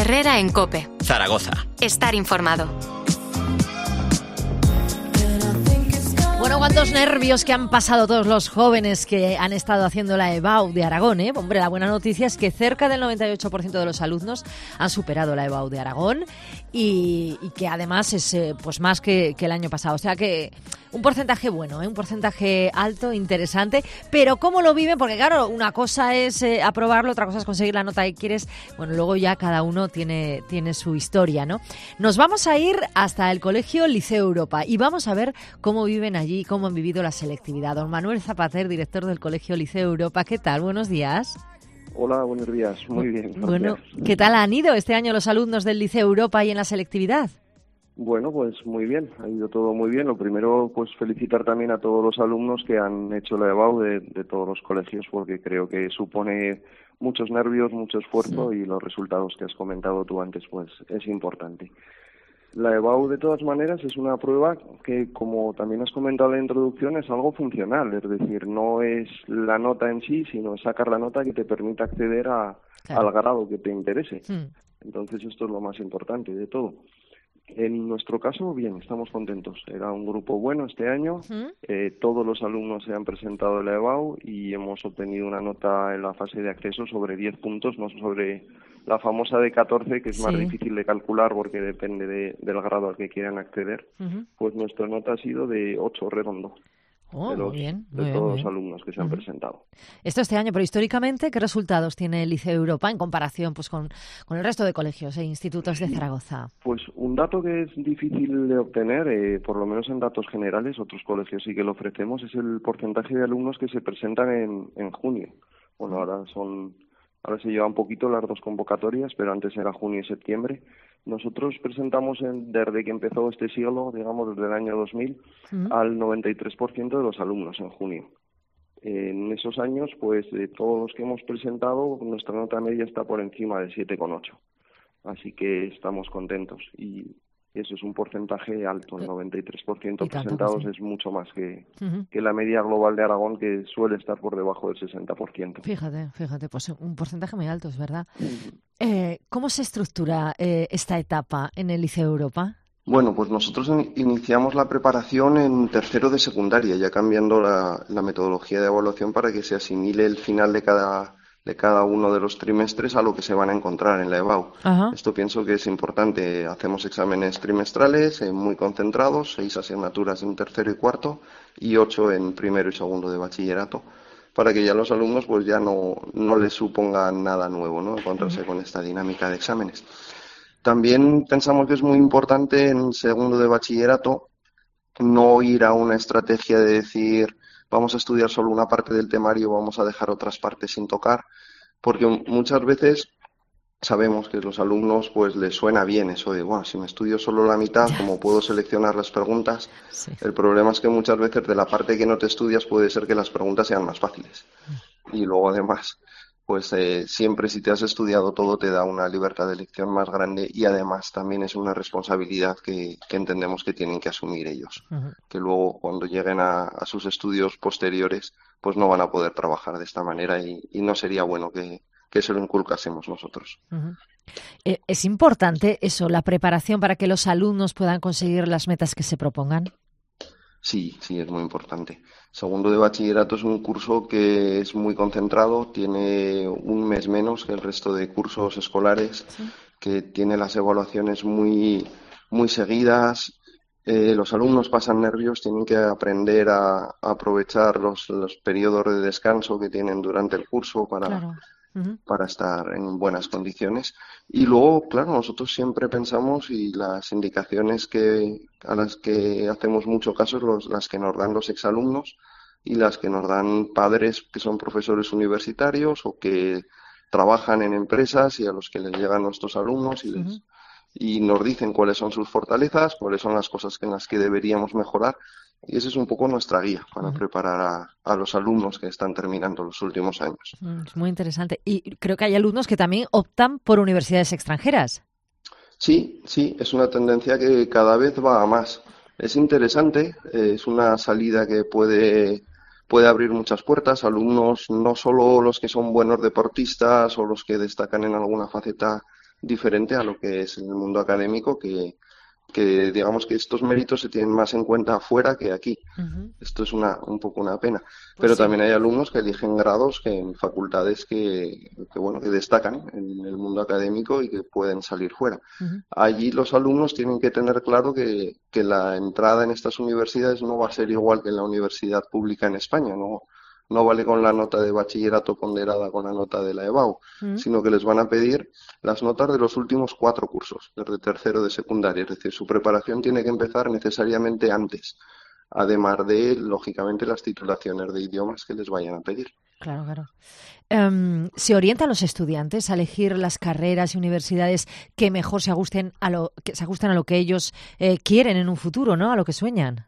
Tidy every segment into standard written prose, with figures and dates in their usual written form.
Herrera en COPE. Zaragoza. Estar informado. Bueno, cuántos nervios que han pasado todos los jóvenes que han estado haciendo la EBAU de Aragón, ¿eh? Hombre, la buena noticia es que cerca del 98% de los alumnos han superado la EBAU de Aragón y que además es pues más que el año pasado. O sea que un porcentaje bueno, un porcentaje alto, interesante. Pero ¿cómo lo viven? Porque claro, una cosa es aprobarlo, otra cosa es conseguir la nota que quieres. Bueno, luego ya cada uno tiene su historia, ¿no? Nos vamos a ir hasta el Colegio Liceo Europa y vamos a ver cómo viven allí, cómo han vivido la selectividad. Don Manuel Zapater, director del Colegio Liceo Europa. ¿Qué tal? Buenos días. Hola, buenos días. Muy bien. Bueno, ¿qué tal han ido este año los alumnos del Liceo Europa y en la selectividad? Bueno, pues muy bien, ha ido todo muy bien. Lo primero, pues felicitar también a todos los alumnos que han hecho la EBAU de todos los colegios, porque creo que supone muchos nervios, mucho esfuerzo y los resultados que has comentado tú antes, pues es importante. La EBAU, de todas maneras, es una prueba que, como también has comentado en la introducción, es algo funcional, es decir, no es la nota en sí, sino sacar la nota que te permita acceder al grado que te interese. Entonces, esto es lo más importante de todo. En nuestro caso, bien, estamos contentos. Era un grupo bueno este año. Todos los alumnos se han presentado en la EBAU y hemos obtenido una nota en la fase de acceso sobre 10 puntos, no sobre la famosa de 14, que es más difícil de calcular porque depende del grado al que quieran acceder. Pues nuestra nota ha sido de 8 redondo. Oh, de todos los alumnos que se han presentado. Esto este año, pero históricamente, ¿qué resultados tiene el Liceo Europa en comparación pues con el resto de colegios e institutos de Zaragoza? Pues un dato que es difícil de obtener, por lo menos en datos generales, otros colegios sí que lo ofrecemos, es el porcentaje de alumnos que se presentan en junio. Bueno, ahora se llevan un poquito las dos convocatorias, pero antes era junio y septiembre. Nosotros presentamos desde que empezó este siglo, digamos desde el año 2000, al 93% de los alumnos en junio. En esos años, pues de todos los que hemos presentado, nuestra nota media está por encima de 7,8. Así que estamos contentos y eso es un porcentaje alto, el 93% presentados es mucho más que la media global de Aragón, que suele estar por debajo del 60%. Fíjate, pues un porcentaje muy alto, es verdad. ¿Cómo se estructura esta etapa en el Liceo Europa? Bueno, pues nosotros iniciamos la preparación en tercero de secundaria, ya cambiando la metodología de evaluación para que se asimile el final de cada uno de los trimestres a lo que se van a encontrar en la EBAU. Esto pienso que es importante. Hacemos exámenes trimestrales muy concentrados, 6 asignaturas en tercero y cuarto y 8 en primero y segundo de bachillerato, para que ya los alumnos pues ya no les supongan nada nuevo, ¿no?, encontrarse con esta dinámica de exámenes. También pensamos que es muy importante en segundo de bachillerato no ir a una estrategia de decir vamos a estudiar solo una parte del temario, vamos a dejar otras partes sin tocar, porque muchas veces sabemos que a los alumnos pues les suena bien eso de, bueno, si me estudio solo la mitad, como puedo seleccionar las preguntas, el problema es que muchas veces de la parte que no te estudias puede ser que las preguntas sean más fáciles. Y luego además, pues siempre si te has estudiado todo te da una libertad de elección más grande y además también es una responsabilidad que entendemos que tienen que asumir ellos, que luego cuando lleguen a sus estudios posteriores pues no van a poder trabajar de esta manera y no sería bueno que se lo inculcásemos nosotros. ¿Es importante eso, la preparación para que los alumnos puedan conseguir las metas que se propongan? Sí, es muy importante. Segundo de bachillerato es un curso que es muy concentrado, tiene un mes menos que el resto de cursos escolares, que tiene las evaluaciones muy seguidas. Los alumnos pasan nervios, tienen que aprender a aprovechar los periodos de descanso que tienen durante el curso para estar en buenas condiciones. Y luego, claro, nosotros siempre pensamos y las indicaciones a las que hacemos mucho caso son las que nos dan los exalumnos y las que nos dan padres que son profesores universitarios o que trabajan en empresas y a los que les llegan nuestros alumnos y nos dicen cuáles son sus fortalezas, cuáles son las cosas en las que deberíamos mejorar. Y esa es un poco nuestra guía para preparar a los alumnos que están terminando los últimos años. Es muy interesante. Y creo que hay alumnos que también optan por universidades extranjeras. Sí, es una tendencia que cada vez va a más. Es interesante, es una salida que puede abrir muchas puertas. Alumnos, no solo los que son buenos deportistas o los que destacan en alguna faceta diferente a lo que es el mundo académico, que digamos que estos méritos se tienen más en cuenta afuera que aquí. Ujú. Esto es un poco una pena. Pues Pero sí. también hay alumnos que eligen grados que en facultades bueno, que destacan en el mundo académico y que pueden salir fuera. Ujú. Allí los alumnos tienen que tener claro que la entrada en estas universidades no va a ser igual que en la universidad pública en España, ¿no? No vale con la nota de bachillerato ponderada con la nota de la EBAU, Mm. sino que les van a pedir las notas de los últimos 4 cursos, desde tercero de secundaria. Es decir, su preparación tiene que empezar necesariamente antes, además de, lógicamente, las titulaciones de idiomas que les vayan a pedir. Claro, claro. ¿Se orienta a los estudiantes a elegir las carreras y universidades que mejor que se ajusten a lo que ellos quieren en un futuro, ¿no? A lo que sueñan.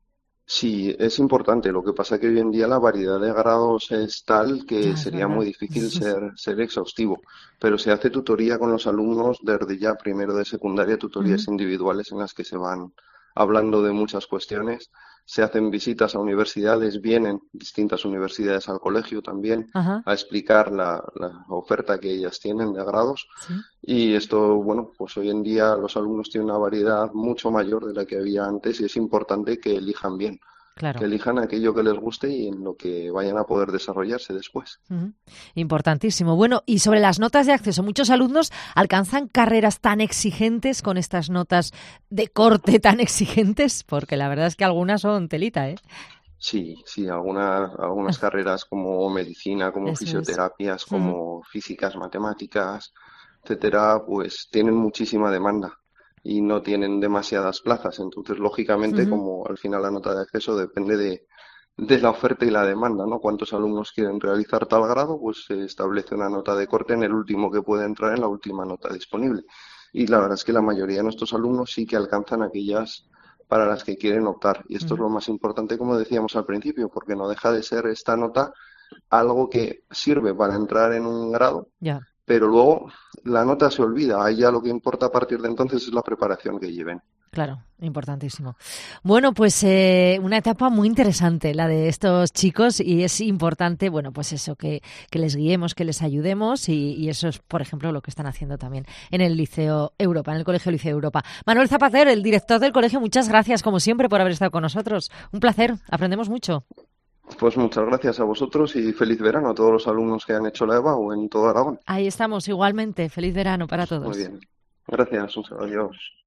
Sí, es importante. Lo que pasa es que hoy en día la variedad de grados es tal que Ya, es sería verdad. muy difícil ser exhaustivo. Pero se hace tutoría con los alumnos desde ya primero de secundaria, Ujú. tutorías individuales en las que se van hablando de muchas cuestiones. Se hacen visitas a universidades, vienen distintas universidades al colegio también Ajá, a explicar la oferta que ellas tienen de grados. sí, Y esto, bueno, pues hoy en día los alumnos tienen una variedad mucho mayor de la que había antes y es importante que elijan bien, que claro. elijan aquello que les guste y en lo que vayan a poder desarrollarse después. Ujú. Importantísimo. Bueno, y sobre las notas de acceso, muchos alumnos alcanzan carreras tan exigentes con estas notas de corte tan exigentes, porque la verdad es que algunas son telita, ¿eh? Sí, sí, algunas carreras como medicina, como Eso es. fisioterapias, Mm. como físicas, matemáticas, etcétera, pues tienen muchísima demanda y no tienen demasiadas plazas. Entonces, lógicamente, Ujú. como al final la nota de acceso depende de la oferta y la demanda, ¿no? Cuántos alumnos quieren realizar tal grado, pues se establece una nota de corte en el último que puede entrar en la última nota disponible. Y la verdad es que la mayoría de nuestros alumnos sí que alcanzan aquellas para las que quieren optar. Y esto es Ujú. lo más importante, como decíamos al principio, porque no deja de ser esta nota algo que sirve para entrar en un grado, Ya. pero luego la nota se olvida. Ahí ya lo que importa a partir de entonces es la preparación que lleven. Claro, importantísimo. Bueno, pues una etapa muy interesante la de estos chicos y es importante, bueno, pues eso, que les guiemos, que les ayudemos y eso es, por ejemplo, lo que están haciendo también en el Liceo Europa, en el Colegio Liceo Europa. Manuel Zapater, el director del colegio, muchas gracias, como siempre, por haber estado con nosotros. Un placer, aprendemos mucho. Pues muchas gracias a vosotros y feliz verano a todos los alumnos que han hecho la EBAU en todo Aragón. Ahí estamos, igualmente. Feliz verano para Muy todos. bien. Gracias, un saludo. Adiós.